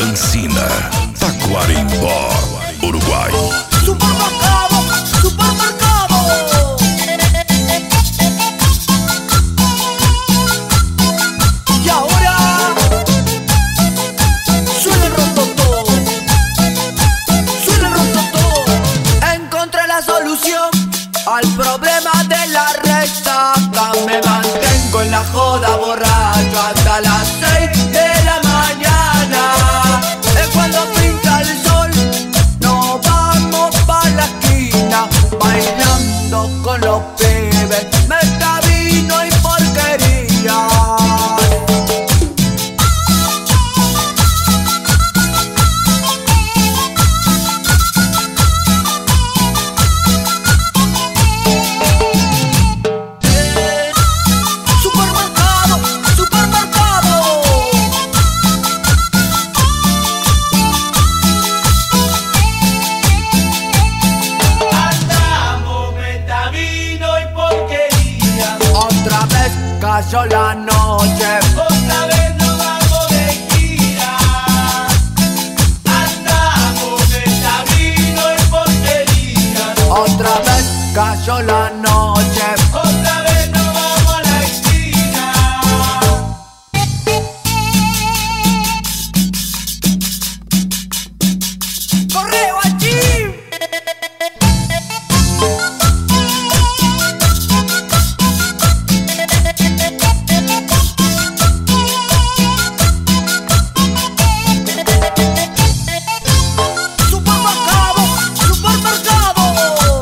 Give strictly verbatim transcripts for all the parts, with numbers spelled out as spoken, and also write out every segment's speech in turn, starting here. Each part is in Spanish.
Ancina, Taquarimbó, Uruguay. Supermercado, supermercado. Y ahora suena el rototó, suena el rototó. Encontré la solución al problema de la resaca. Me mantengo en la joda borracho hasta las seis de la mañana. Es cuando pinta el sol, nos vamos pa' la esquina, bailando con los pibes, meta vino y porquería. Supermercado, supermercado. Andamos, meta vino y porquería. Otra vez cayó la noche, Otra vez nos vamos de gira. Andamos, meta vino y porquería. otra vez cayó la noche. Otra vez nos vamos a la esquina. ¡Correo allí! Supermercado, supermercado.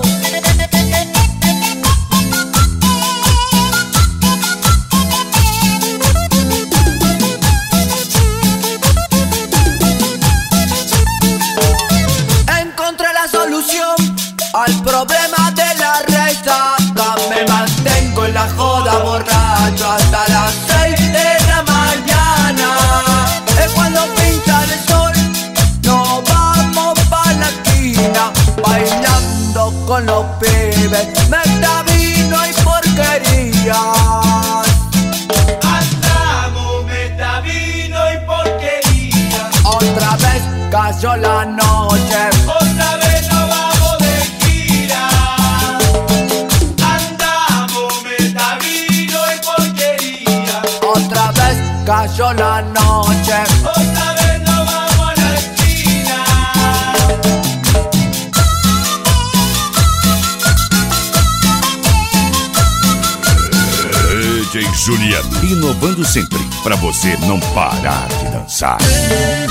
Encontré la solución al problema de la resaca. Me mantengo en la joda borracho hasta las seis de la mañana. Es cuando pinta el sol, nos vamos pa' la esquina, bailando con los pibes, meta vino y porquería. Andamos, meta vino y porquería. Otra vez cayó la noche, Otra vez nos vamos de gira. Andamos, meta vino y porquería. otra vez cayó la noche. Otra vez nos vamos a la esquina. D J Juliano, inovando sempre pra você não parar de dançar.